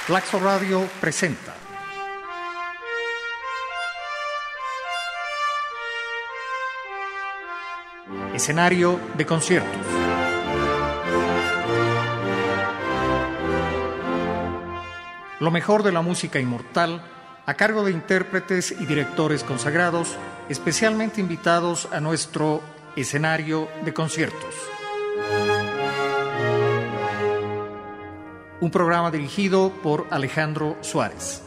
Flaxo Radio presenta Escenario de conciertos. Lo mejor de la música inmortal a cargo de intérpretes y directores consagrados, especialmente invitados a nuestro escenario de conciertos. Un programa dirigido por Alejandro Suárez.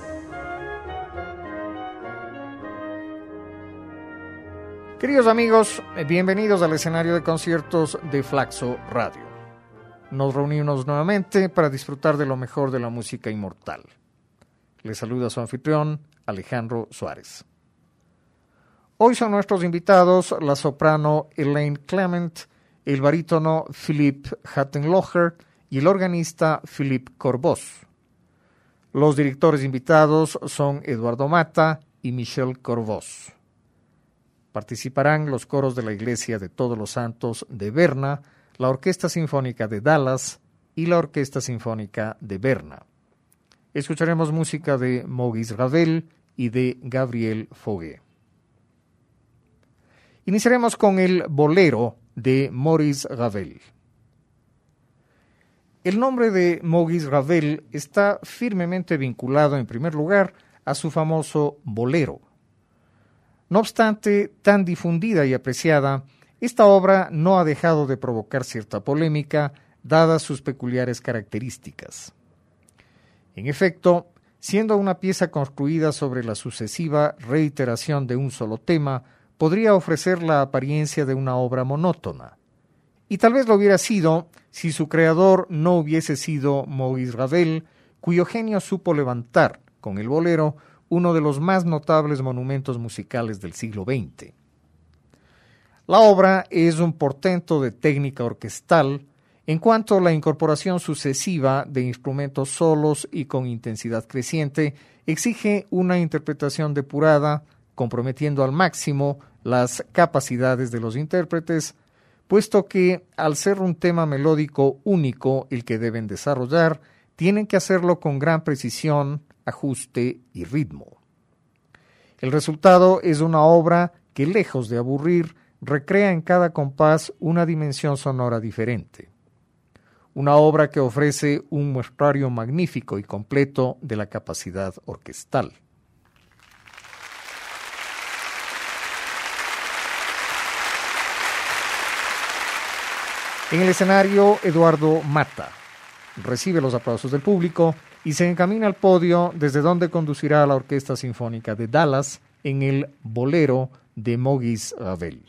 Queridos amigos, bienvenidos al escenario de conciertos de Flaxo Radio. Nos reunimos nuevamente para disfrutar de lo mejor de la música inmortal. Les saluda su anfitrión, Alejandro Suárez. Hoy son nuestros invitados la soprano Elaine Clement, el barítono Philippe Hattenlocher y el organista Philippe Corvoz. Los directores invitados son Eduardo Mata y Michel Corvoz. Participarán los coros de la Iglesia de Todos los Santos de Berna, la Orquesta Sinfónica de Dallas y la Orquesta Sinfónica de Berna. Escucharemos música de Maurice Ravel y de Gabriel Fauré. Iniciaremos con el Bolero de Maurice Ravel. El nombre de Maurice Ravel está firmemente vinculado, en primer lugar, a su famoso Bolero. No obstante, tan difundida y apreciada, esta obra no ha dejado de provocar cierta polémica, dadas sus peculiares características. En efecto, siendo una pieza construida sobre la sucesiva reiteración de un solo tema, podría ofrecer la apariencia de una obra monótona. Y tal vez lo hubiera sido si su creador no hubiese sido Maurice Ravel, cuyo genio supo levantar, con el bolero, uno de los más notables monumentos musicales del siglo XX. La obra es un portento de técnica orquestal en cuanto a la incorporación sucesiva de instrumentos solos y con intensidad creciente exige una interpretación depurada, comprometiendo al máximo las capacidades de los intérpretes, puesto que, al ser un tema melódico único el que deben desarrollar, tienen que hacerlo con gran precisión, ajuste y ritmo. El resultado es una obra que, lejos de aburrir, recrea en cada compás una dimensión sonora diferente. Una obra que ofrece un muestrario magnífico y completo de la capacidad orquestal. En el escenario, Eduardo Mata recibe los aplausos del público y se encamina al podio, desde donde conducirá a la Orquesta Sinfónica de Dallas en el Bolero de Maurice Ravel.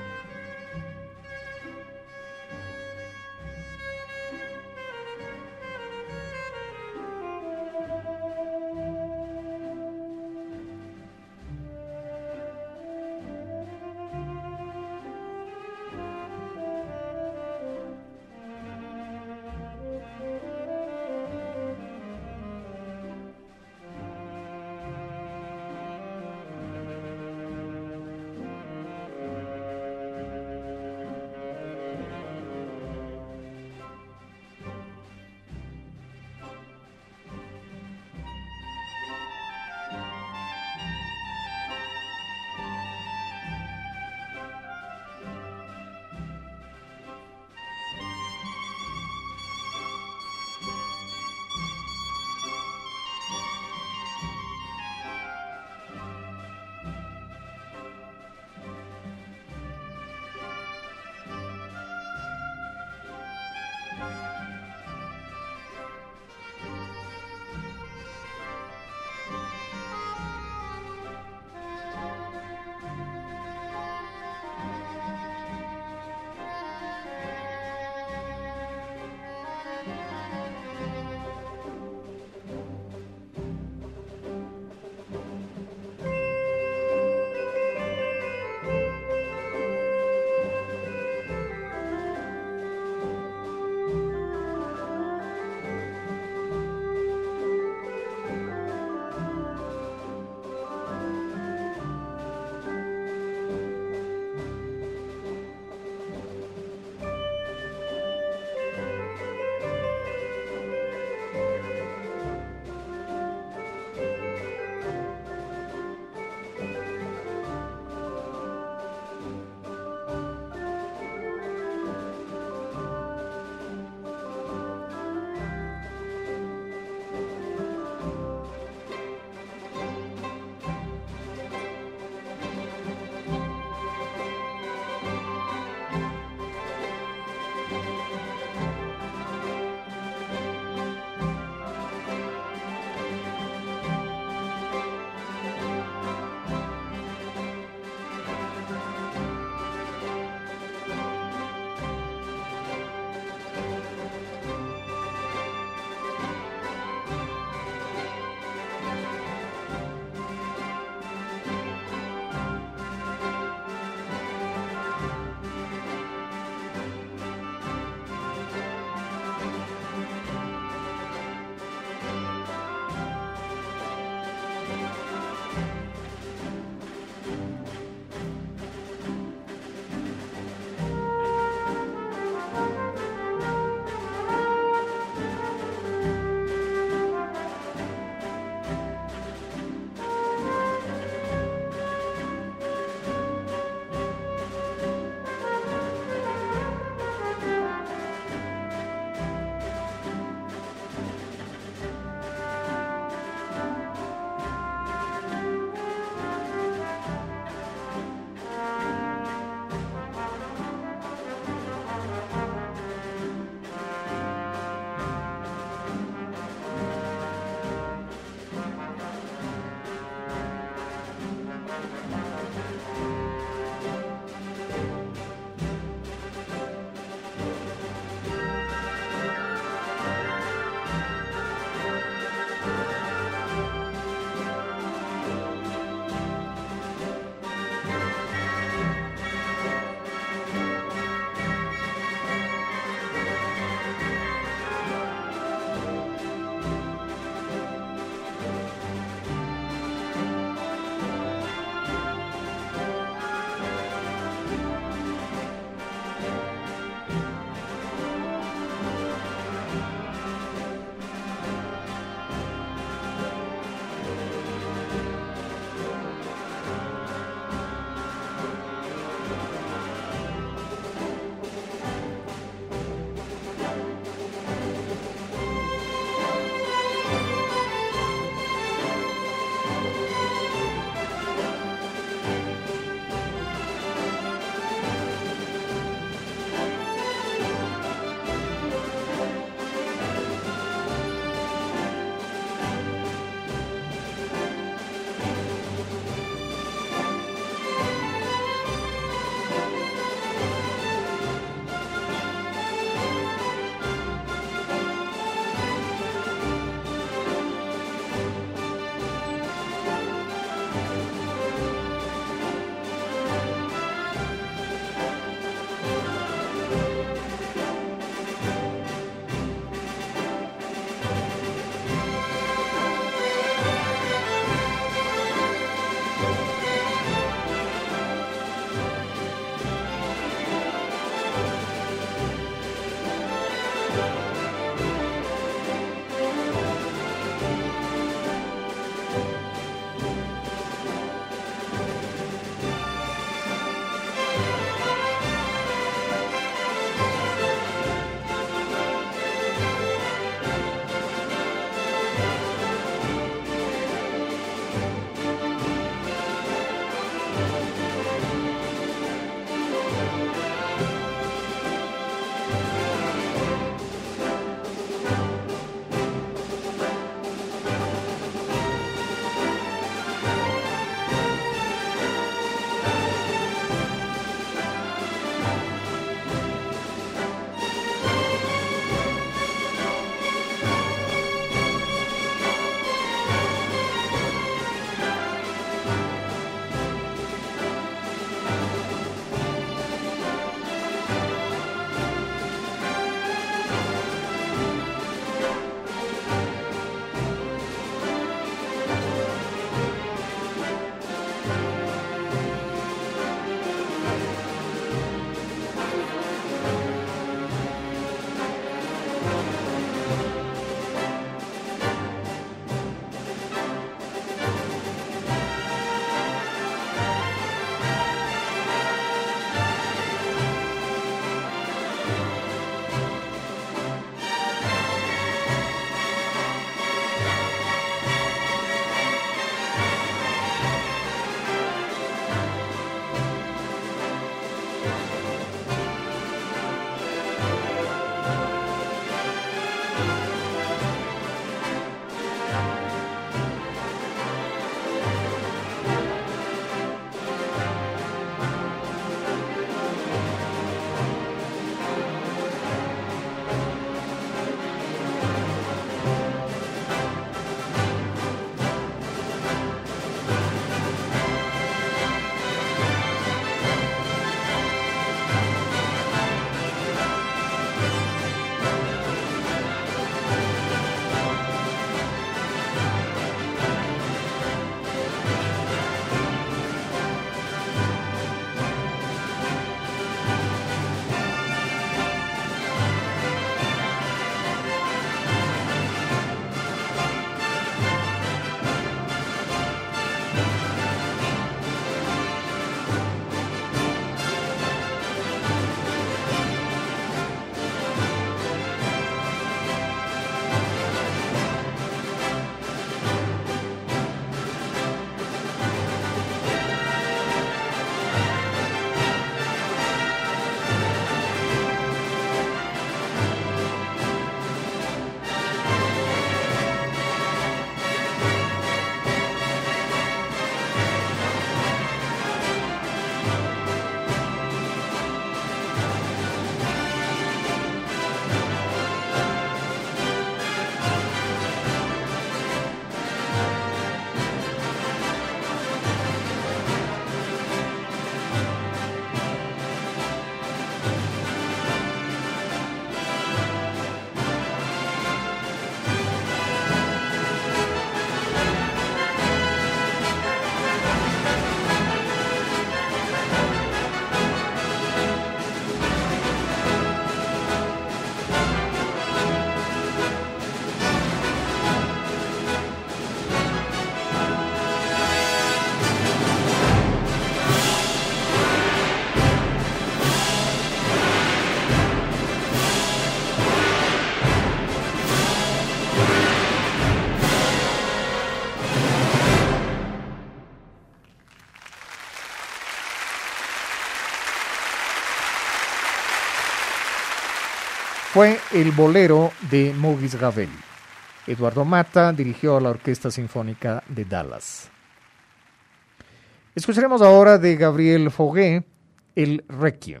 fue el bolero de Maurice Ravel. Eduardo Mata dirigió a la Orquesta Sinfónica de Dallas. Escucharemos ahora de Gabriel Fauré el Requiem.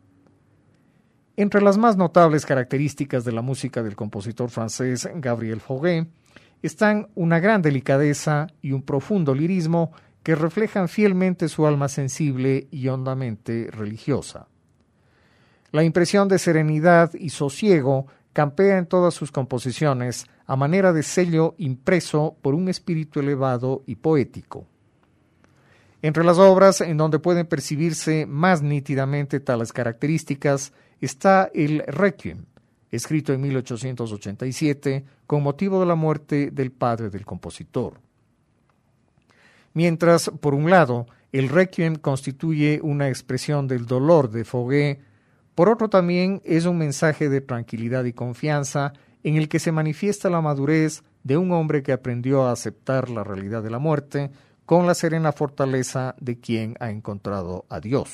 Entre las más notables características de la música del compositor francés Gabriel Fauré están una gran delicadeza y un profundo lirismo que reflejan fielmente su alma sensible y hondamente religiosa. La impresión de serenidad y sosiego campea en todas sus composiciones a manera de sello impreso por un espíritu elevado y poético. Entre las obras en donde pueden percibirse más nítidamente tales características está el Requiem, escrito en 1887 con motivo de la muerte del padre del compositor. Mientras, por un lado, el Requiem constituye una expresión del dolor de Fauré, por otro también es un mensaje de tranquilidad y confianza en el que se manifiesta la madurez de un hombre que aprendió a aceptar la realidad de la muerte con la serena fortaleza de quien ha encontrado a Dios.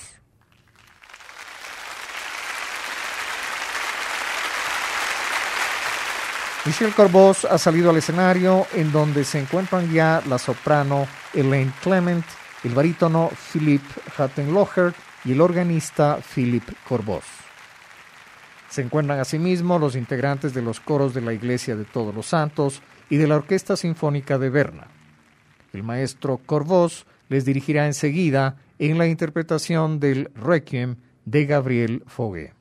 Michel Corboz ha salido al escenario, en donde se encuentran ya la soprano Elaine Clement, el barítono Philippe Hattenlocher y el organista Philippe Corboz. Se encuentran asimismo los integrantes de los coros de la Iglesia de Todos los Santos y de la Orquesta Sinfónica de Berna. El maestro Corboz les dirigirá enseguida en la interpretación del Requiem de Gabriel Fauré.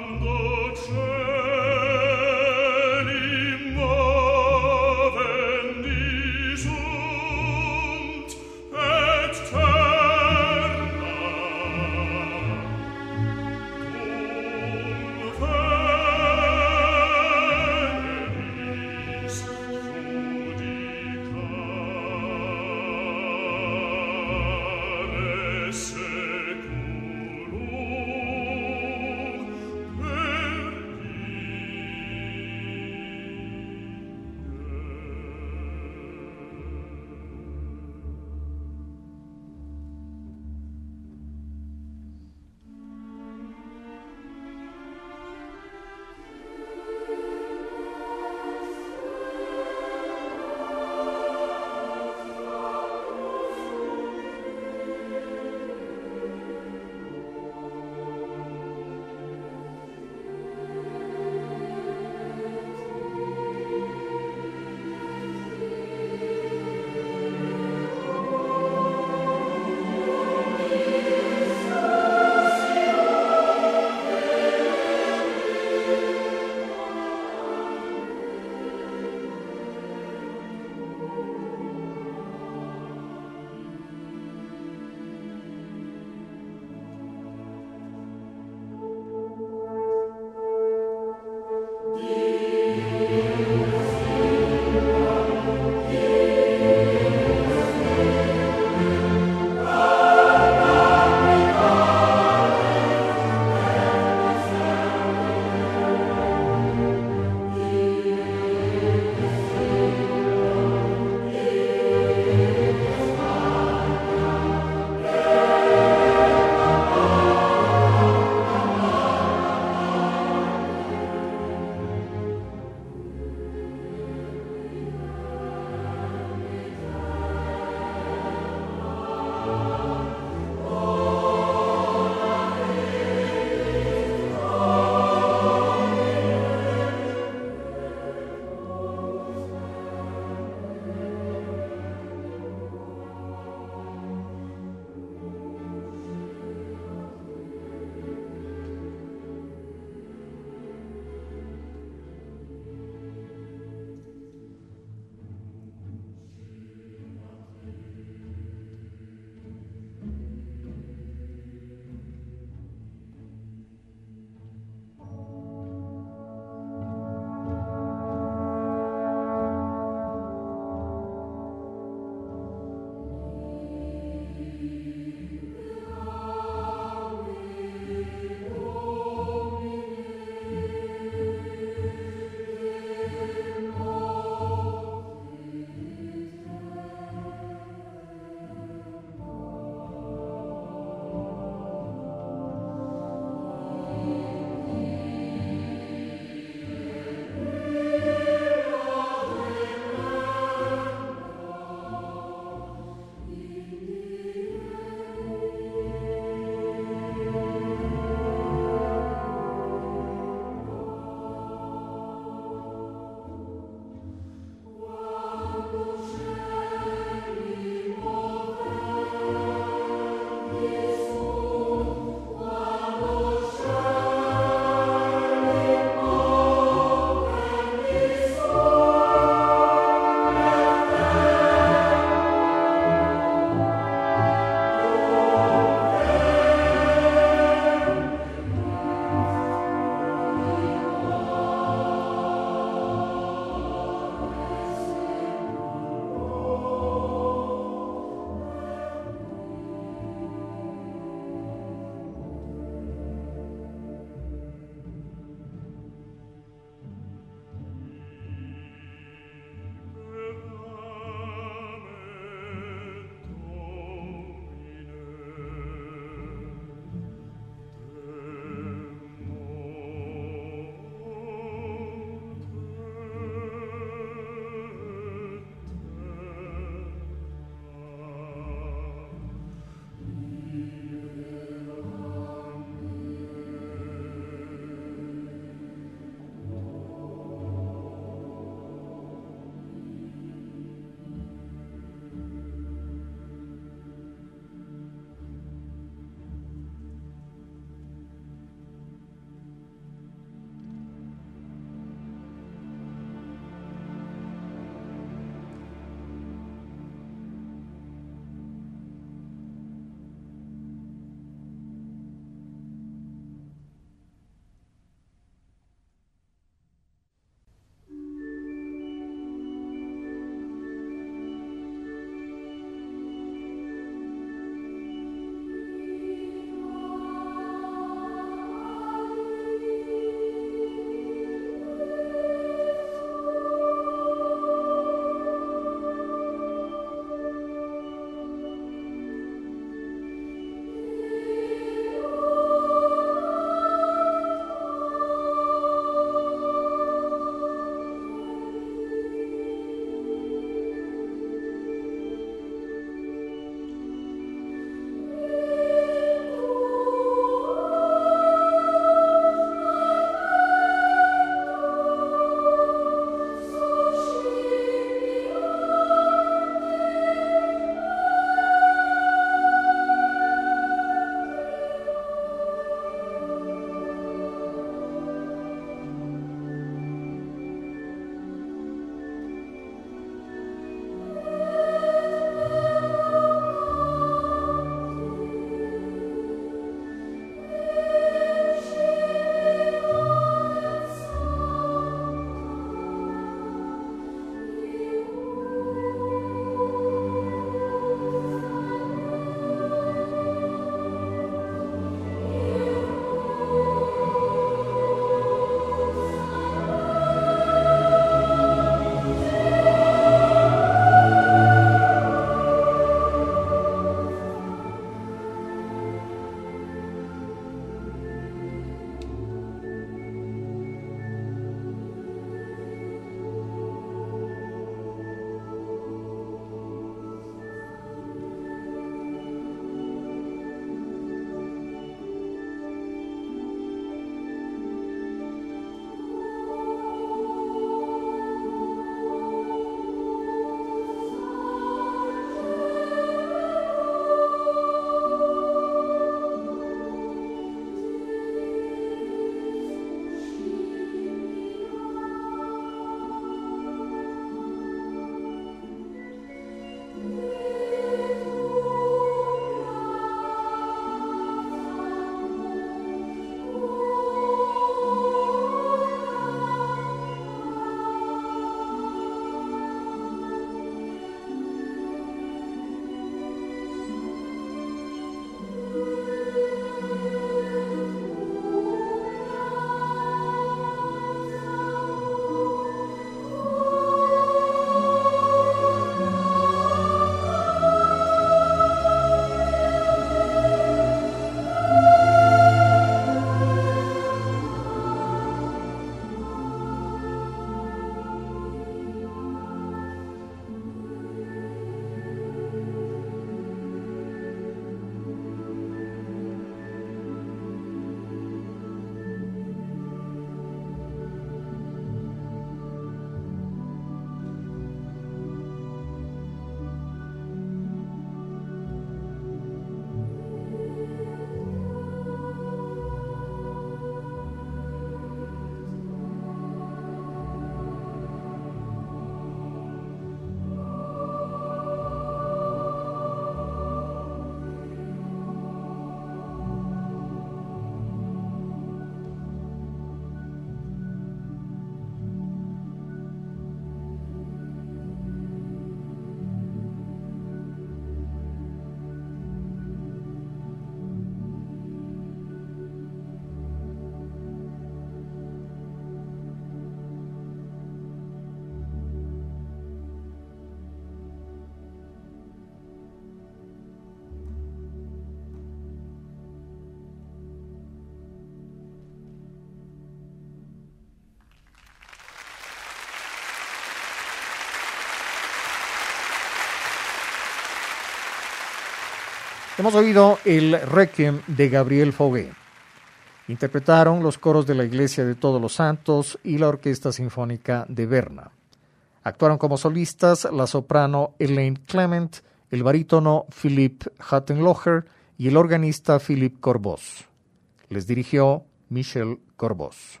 Hemos oído el Requiem de Gabriel Fauré. Interpretaron los coros de la Iglesia de Todos los Santos y la Orquesta Sinfónica de Berna. Actuaron como solistas la soprano Elaine Clement, el barítono Philippe Hattenlocher y el organista Philippe Corbos. Les dirigió Michel Corbos.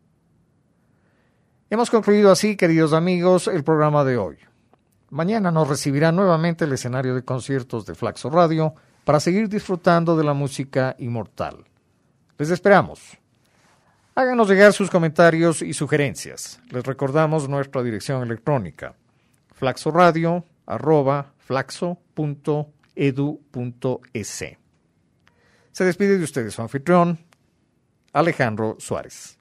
Hemos concluido así, queridos amigos, el programa de hoy. Mañana nos recibirá nuevamente el escenario de conciertos de Flaxo Radio para seguir disfrutando de la música inmortal. Les esperamos. Háganos llegar sus comentarios y sugerencias. Les recordamos nuestra dirección electrónica: flaxoradio@flaxo.edu.es. Se despide de ustedes su anfitrión, Alejandro Suárez.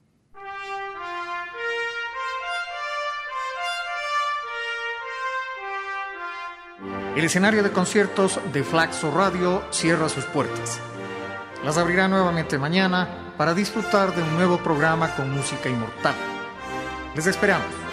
El escenario de conciertos de Flaxo Radio cierra sus puertas. Las abrirá nuevamente mañana para disfrutar de un nuevo programa con música inmortal. Les esperamos.